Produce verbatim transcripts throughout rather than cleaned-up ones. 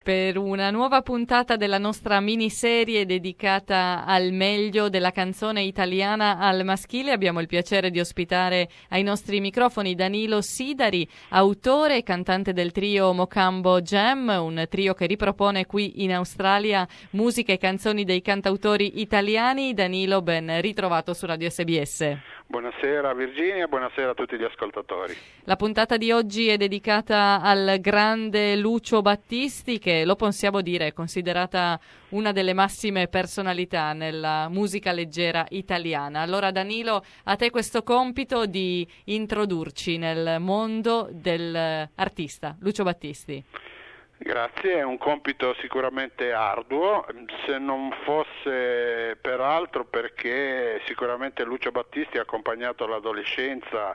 Per una nuova puntata della nostra miniserie dedicata al meglio della canzone italiana al maschile abbiamo il piacere di ospitare ai nostri microfoni Danilo Sidari, autore e cantante del trio Mocambo Jam, un trio che ripropone qui in Australia musica e canzoni dei cantautori italiani. Danilo, ben ritrovato su Radio S B S. Buonasera Virginia, buonasera a tutti gli ascoltatori. La puntata di oggi è dedicata al grande Lucio Battisti, che lo possiamo dire è considerata una delle massime personalità nella musica leggera italiana. Allora Danilo, a te questo compito di introdurci nel mondo dell'artista Lucio Battisti. Grazie, è un compito sicuramente arduo, se non fosse peraltro perché sicuramente Lucio Battisti ha accompagnato l'adolescenza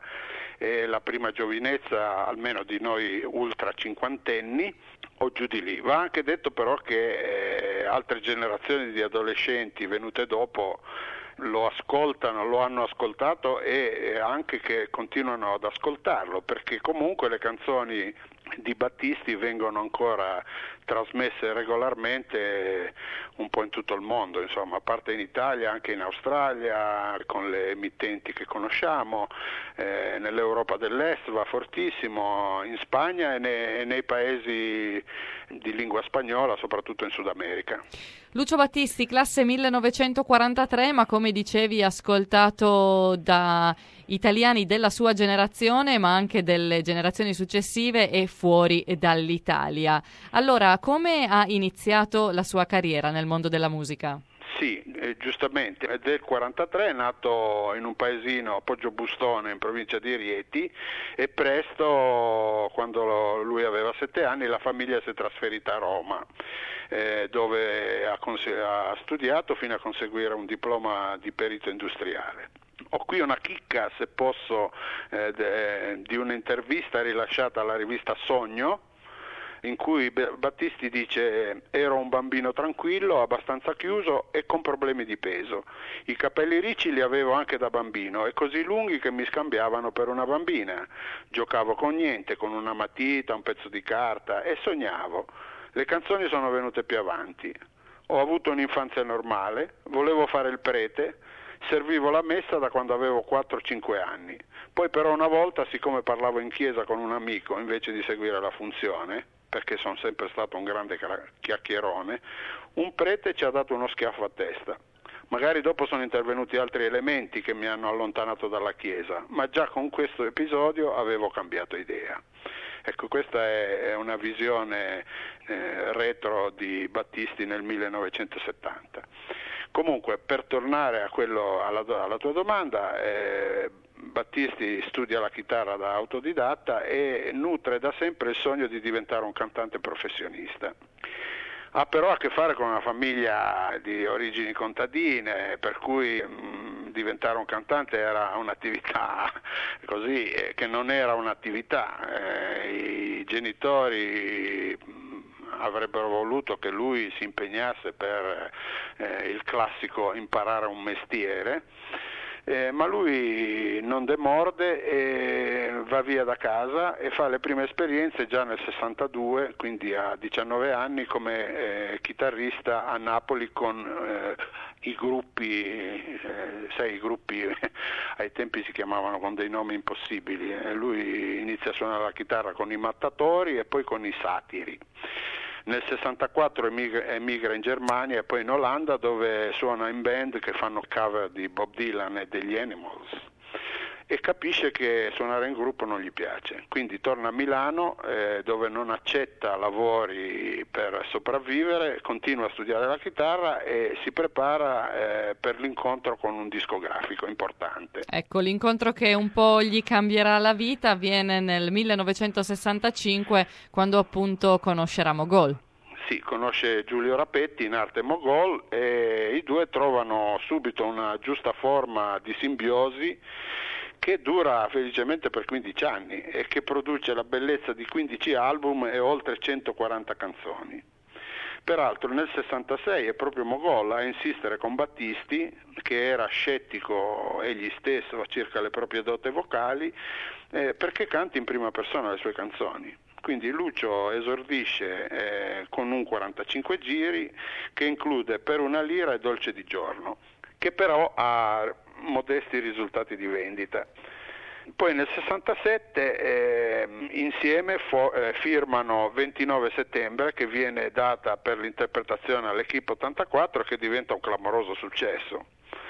e la prima giovinezza almeno di noi ultra cinquantenni o giù di lì. Va anche detto però che eh, altre generazioni di adolescenti venute dopo lo ascoltano, lo hanno ascoltato e anche che continuano ad ascoltarlo, perché comunque le canzoni di Battisti vengono ancora trasmesse regolarmente un po' in tutto il mondo, insomma, a parte in Italia, anche in Australia, con le emittenti che conosciamo, eh, nell'Europa dell'Est va fortissimo, in Spagna e nei, e nei paesi di lingua spagnola, soprattutto in Sud America. Lucio Battisti, classe millenovecentoquarantatré, ma come dicevi ascoltato da italiani della sua generazione, ma anche delle generazioni successive e fuori dall'Italia. Allora, come ha iniziato la sua carriera nel mondo della musica? Sì, eh, giustamente, è del quarantatré, è nato in un paesino a Poggiobustone in provincia di Rieti e presto, quando lui aveva sette anni, la famiglia si è trasferita a Roma, eh, dove ha, cons- ha studiato fino a conseguire un diploma di perito industriale. Ho qui una chicca, se posso, eh, de- di un'intervista rilasciata alla rivista Sogno, in cui Battisti dice: ero un bambino tranquillo, abbastanza chiuso e con problemi di peso. I capelli ricci li avevo anche da bambino e così lunghi che mi scambiavano per una bambina. Giocavo con niente, con una matita, un pezzo di carta e sognavo. Le canzoni sono venute più avanti. Ho avuto un'infanzia normale, volevo fare il prete, servivo la messa da quando avevo quattro cinque anni. Poi però una volta, siccome parlavo in chiesa con un amico, invece di seguire la funzione, perché sono sempre stato un grande chiacchierone, un prete ci ha dato uno schiaffo a testa. Magari dopo sono intervenuti altri elementi che mi hanno allontanato dalla chiesa, ma già con questo episodio avevo cambiato idea. Ecco, questa è una visione eh, retro di Battisti nel millenovecentosettanta. Comunque, per tornare a quello, alla, alla tua domanda, eh, Battisti studia la chitarra da autodidatta e nutre da sempre il sogno di diventare un cantante professionista. Ha però a che fare con una famiglia di origini contadine, per cui mh, diventare un cantante era un'attività così, eh, che non era un'attività. Eh, i genitori avrebbero voluto che lui si impegnasse per eh, il classico imparare un mestiere, eh, ma lui non demorde e va via da casa e fa le prime esperienze già nel sessantadue, quindi a diciannove anni, come eh, chitarrista a Napoli con eh, i gruppi, eh, sai, i gruppi ai tempi si chiamavano con dei nomi impossibili. Eh, lui inizia a suonare la chitarra con i Mattatori e poi con i Satiri. Nel sessantaquattro emigra, emigra in Germania e poi in Olanda, dove suona in band che fanno cover di Bob Dylan e degli Animals, e capisce che suonare in gruppo non gli piace, quindi torna a Milano eh, dove non accetta lavori per sopravvivere, continua a studiare la chitarra e si prepara eh, per l'incontro con un discografico importante. Ecco, l'incontro che un po' gli cambierà la vita avviene nel millenovecentosessantacinque, quando appunto conoscerà Mogol. Sì, conosce Giulio Rapetti in arte Mogol e i due trovano subito una giusta forma di simbiosi che dura felicemente per quindici anni e che produce la bellezza di quindici album e oltre centoquaranta canzoni. Peraltro nel sessantasei è proprio Mogol a insistere con Battisti, che era scettico egli stesso circa le proprie doti vocali, eh, perché canti in prima persona le sue canzoni. Quindi Lucio esordisce eh, con un quarantacinque giri che include Per una lira e Dolce di giorno, che però ha modesti risultati di vendita. Poi nel sessantasette eh, insieme fo- eh, firmano ventinove settembre, che viene data per l'interpretazione all'Equipe ottantaquattro, che diventa un clamoroso successo.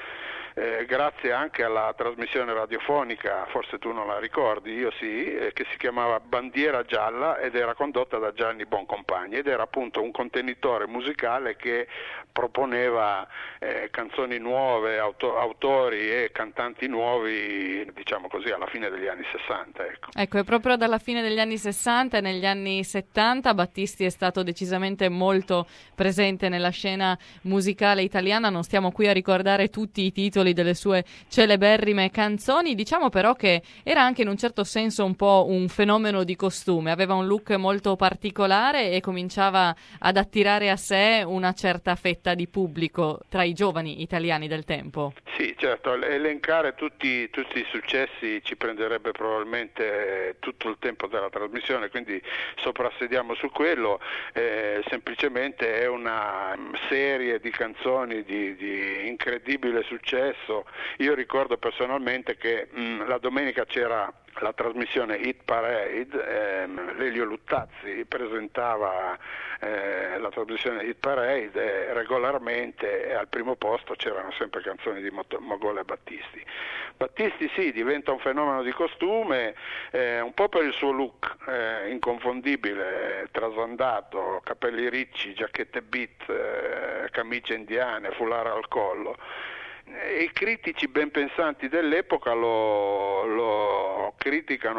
Eh, grazie anche alla trasmissione radiofonica, forse tu non la ricordi, io sì, eh, che si chiamava Bandiera Gialla ed era condotta da Gianni Boncompagni ed era appunto un contenitore musicale che proponeva eh, canzoni nuove, auto- autori e cantanti nuovi, diciamo così, alla fine degli anni sessanta. Ecco. Ecco, è proprio dalla fine degli anni sessanta e negli anni settanta Battisti è stato decisamente molto presente nella scena musicale italiana. Non stiamo qui a ricordare tutti i titoli delle sue celeberrime canzoni, diciamo però che era anche in un certo senso un po' un fenomeno di costume, aveva un look molto particolare e cominciava ad attirare a sé una certa fetta di pubblico tra i giovani italiani del tempo. Sì, certo, elencare tutti, tutti i successi ci prenderebbe probabilmente tutto il tempo della trasmissione, quindi soprassediamo su quello, eh, semplicemente è una serie di canzoni di, di incredibile successo. Io ricordo personalmente che mh, la domenica c'era la trasmissione Hit Parade, ehm, Lelio Luttazzi presentava eh, la trasmissione Hit Parade e regolarmente al primo posto c'erano sempre canzoni di Mogol e Battisti. Battisti sì, diventa un fenomeno di costume, eh, un po' per il suo look eh, inconfondibile, trasandato, capelli ricci, giacchette beat, eh, camicie indiane, foulard al collo. E i critici ben pensanti dell'epoca lo, lo criticano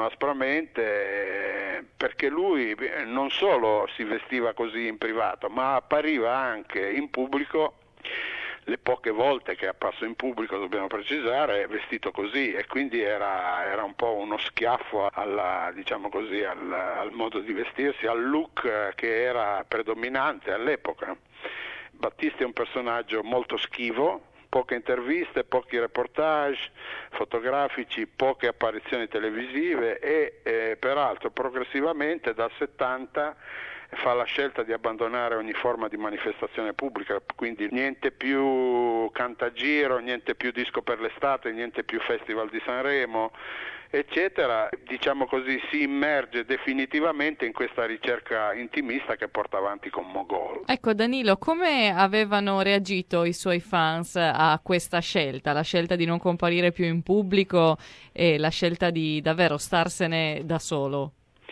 aspramente perché lui non solo si vestiva così in privato, ma appariva anche in pubblico, le poche volte che è apparso in pubblico, dobbiamo precisare, vestito così, e quindi era, era un po' uno schiaffo alla, diciamo così, al, al modo di vestirsi, al look che era predominante all'epoca. Battisti è un personaggio molto schivo, poche interviste, pochi reportage fotografici, poche apparizioni televisive e eh, peraltro progressivamente dal settanta fa la scelta di abbandonare ogni forma di manifestazione pubblica, quindi niente più cantagiro, niente più disco per l'estate, niente più festival di Sanremo, eccetera. Diciamo così, si immerge definitivamente in questa ricerca intimista che porta avanti con Mogol. Ecco Danilo, come avevano reagito i suoi fans a questa scelta, la scelta di non comparire più in pubblico e la scelta di davvero starsene da solo?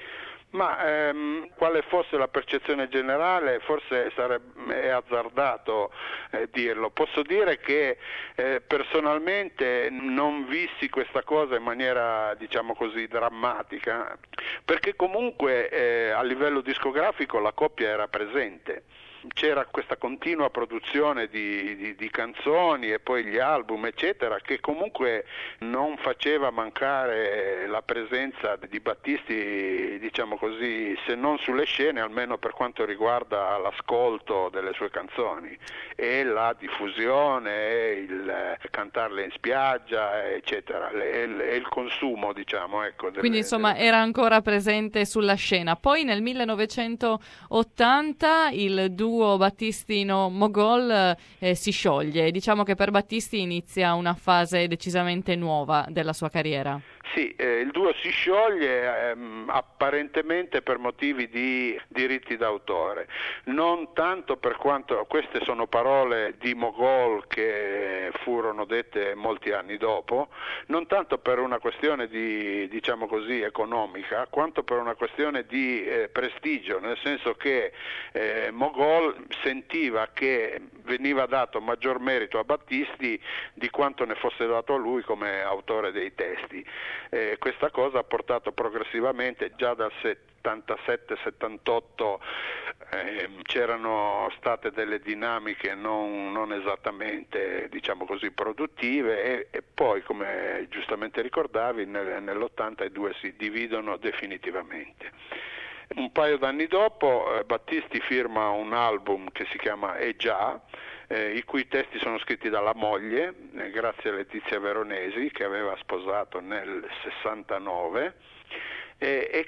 Ma ehm, quale fosse la percezione generale forse sarebbe è azzardato eh, dirlo. Posso dire che eh, personalmente non vissi questa cosa in maniera, diciamo così, drammatica, perché comunque eh, a livello discografico la coppia era presente. C'era questa continua produzione di, di, di canzoni e poi gli album eccetera, che comunque non faceva mancare la presenza di Battisti, diciamo così, se non sulle scene almeno per quanto riguarda l'ascolto delle sue canzoni e la diffusione e il cantarle in spiaggia eccetera, e il, il consumo, diciamo, ecco, delle, quindi insomma delle... era ancora presente sulla scena. Poi nel millenovecentottanta il duo Battistino-Mogol eh, si scioglie. Diciamo che per Battisti inizia una fase decisamente nuova della sua carriera. Sì, eh, il duo si scioglie ehm, apparentemente per motivi di diritti d'autore, non tanto per quanto, queste sono parole di Mogol che furono dette molti anni dopo, non tanto per una questione di, diciamo così, economica, quanto per una questione di eh, prestigio, nel senso che eh, Mogol sentiva che veniva dato maggior merito a Battisti di quanto ne fosse dato a lui come autore dei testi. Eh, questa cosa ha portato progressivamente, già dal settantasette settantotto eh, c'erano state delle dinamiche non, non esattamente, diciamo così, produttive e, e poi, come giustamente ricordavi, nel, nell'ottanta i due si dividono definitivamente. Un paio d'anni dopo eh, Battisti firma un album che si chiama E già, eh, i cui testi sono scritti dalla moglie, eh, grazie a Letizia Veronesi, che aveva sposato nel sessantanove, e, e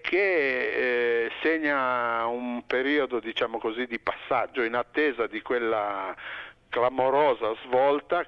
che eh, segna un periodo, diciamo così, di passaggio in attesa di quella clamorosa svolta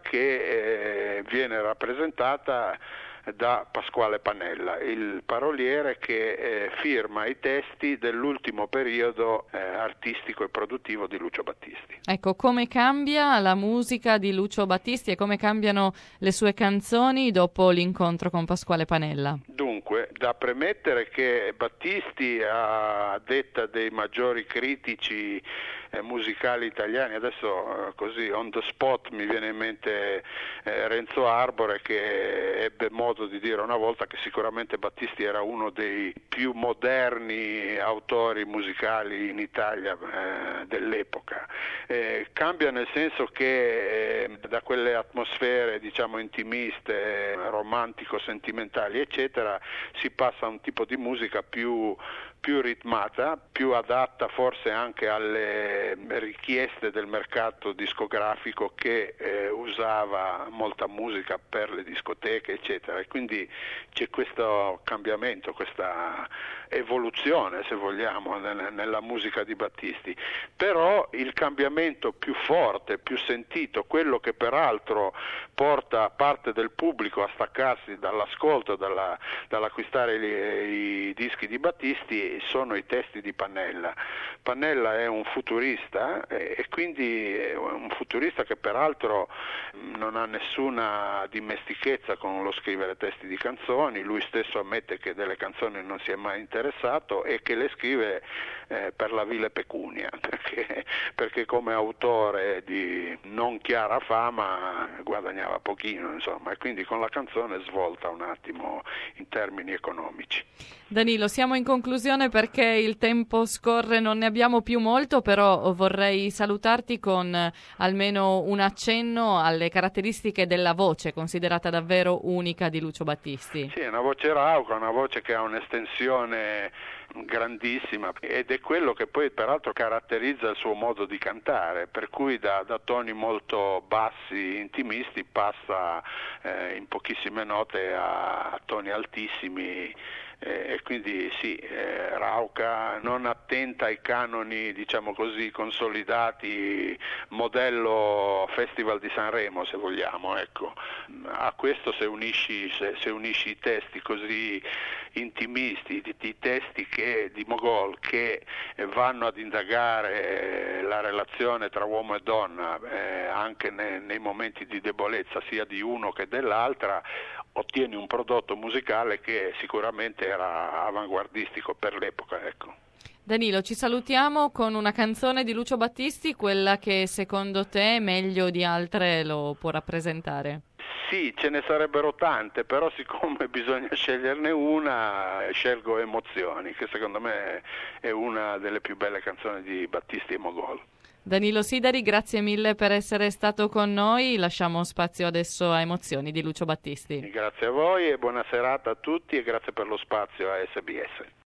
che eh, viene rappresentata da Pasquale Panella, il paroliere che eh, firma i testi dell'ultimo periodo eh, artistico e produttivo di Lucio Battisti. Ecco, come cambia la musica di Lucio Battisti e come cambiano le sue canzoni dopo l'incontro con Pasquale Panella? Dunque, da premettere che Battisti, a detta dei maggiori critici eh, musicali italiani, adesso eh, così on the spot mi viene in mente eh, Renzo Arbore, che ebbe modo di dire una volta che sicuramente Battisti era uno dei più moderni autori musicali in Italia eh, dell'epoca. Eh, cambia nel senso che eh, da quelle atmosfere, diciamo, intimiste, romantico-sentimentali, eccetera, si passa a un tipo di musica più più ritmata, più adatta forse anche alle richieste del mercato discografico che eh, usava molta musica per le discoteche, eccetera, e quindi c'è questo cambiamento, questa evoluzione, se vogliamo, nella musica di Battisti. Però il cambiamento più forte, più sentito, quello che peraltro porta parte del pubblico a staccarsi dall'ascolto, dalla, dall'acquistare i, i dischi di Battisti, sono i testi di Pannella. Pannella è un futurista e, e quindi è un futurista che peraltro non ha nessuna dimestichezza con lo scrivere testi di canzoni. Lui stesso ammette che delle canzoni non si è mai interessato e che le scrive eh, per la vile pecunia, perché, perché come autore di non chiara fama guadagnava pochino, insomma, e quindi con la canzone svolta un attimo in termini economici. Danilo, siamo in conclusione perché il tempo scorre, non ne abbiamo più molto, però vorrei salutarti con almeno un accenno alle caratteristiche della voce, considerata davvero unica di Lucio Battisti. Sì, è una voce rauca, una voce che ha un'estensione grandissima ed è quello che poi peraltro caratterizza il suo modo di cantare, per cui da, da toni molto bassi, intimisti, passa eh, in pochissime note a, a toni altissimi. E eh, quindi sì, eh, rauca, non attenta ai canoni, diciamo così, consolidati, modello Festival di Sanremo, se vogliamo, ecco. A questo se unisci, se, se unisci i testi così intimisti, i, i testi che, di Mogol, che vanno ad indagare la relazione tra uomo e donna, eh, anche ne, nei momenti di debolezza sia di uno che dell'altra, ottieni un prodotto musicale che sicuramente era avanguardistico per l'epoca, ecco. Danilo, ci salutiamo con una canzone di Lucio Battisti, quella che secondo te meglio di altre lo può rappresentare. Sì, ce ne sarebbero tante, però siccome bisogna sceglierne una, scelgo Emozioni, che secondo me è una delle più belle canzoni di Battisti e Mogol. Danilo Sidari, grazie mille per essere stato con noi. Lasciamo spazio adesso a Emozioni di Lucio Battisti. Grazie a voi e buona serata a tutti e grazie per lo spazio a S B S.